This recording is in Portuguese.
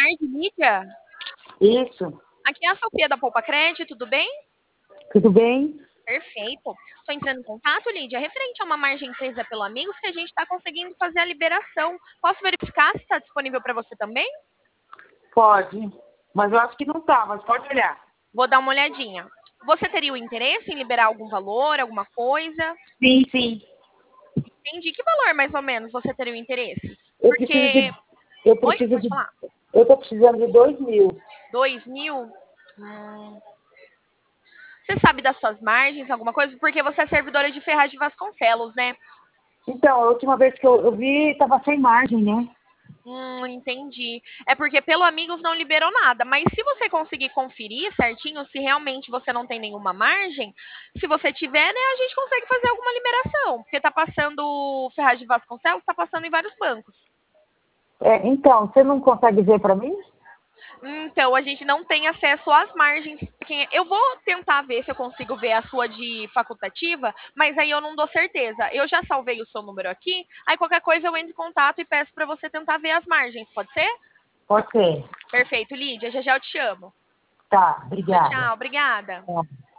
tarde, Lídia. Isso, Aqui é a Sofia da Poupa Crédito, tudo bem? tudo bem? Perfeito. Estou entrando em contato, Lídia, referente a uma margem presa pelo Amigos que a gente está conseguindo fazer a liberação. Posso verificar se está disponível para você também? Pode, mas eu acho que não tá, mas pode olhar. Vou dar uma olhadinha. Você teria o interesse em liberar algum valor, alguma coisa? Sim, sim. Entendi. Que valor, mais ou menos, você teria o interesse? Eu preciso Porque... de. Eu Oi? preciso Pode de. falar. Eu tô precisando de 2.000. 2.000? Hum. Você sabe das suas margens, alguma coisa? Porque você é servidora de Ferraz de Vasconcelos, né? Então, a última vez que eu vi, tava sem margem, né? Entendi. É porque pelo Amigos não liberou nada, mas se você conseguir conferir certinho se realmente você não tem nenhuma margem, se você tiver, né, a gente consegue fazer alguma liberação, porque tá passando Ferraz de Vasconcelos, tá passando em vários bancos. É, então, você não consegue ver para mim? Então, a gente não tem acesso às margens. Eu vou tentar ver se eu consigo ver a sua de facultativa, mas aí eu não dou certeza. Eu já salvei o seu número aqui, aí qualquer coisa eu entro em contato e peço para você tentar ver as margens, pode ser? Pode ser. Perfeito, Lídia. Já já eu te chamo. Tá, Tchau, obrigada. tchau. Obrigada. Tá.